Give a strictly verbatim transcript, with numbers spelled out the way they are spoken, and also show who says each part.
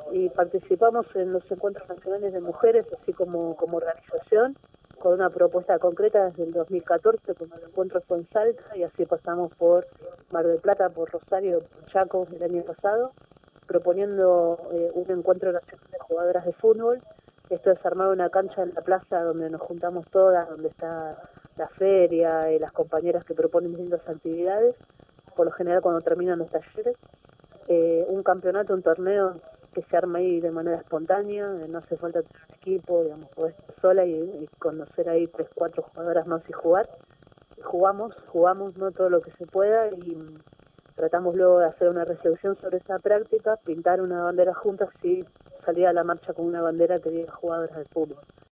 Speaker 1: y participamos en los encuentros nacionales de mujeres, así como, como organización, con una propuesta concreta desde el dos mil catorce, cuando el encuentro fue en Salta, y así pasamos por Mar del Plata, por Rosario, por Chaco el año pasado, proponiendo eh, un encuentro nacional de jugadoras de fútbol. Esto es armar una cancha en la plaza donde nos juntamos todas, donde está la feria y las compañeras que proponen distintas actividades, por lo general cuando terminan los talleres. Eh, un campeonato, un torneo que se arma ahí de manera espontánea, eh, no hace falta tener un equipo, digamos, podés estar sola y, y conocer ahí tres, cuatro jugadoras más y jugar. Jugamos, jugamos no todo lo que se pueda y mm, tratamos luego de hacer una reflexión sobre esa práctica, pintar una bandera juntas y salir a la marcha con una bandera que diga jugadoras de fútbol.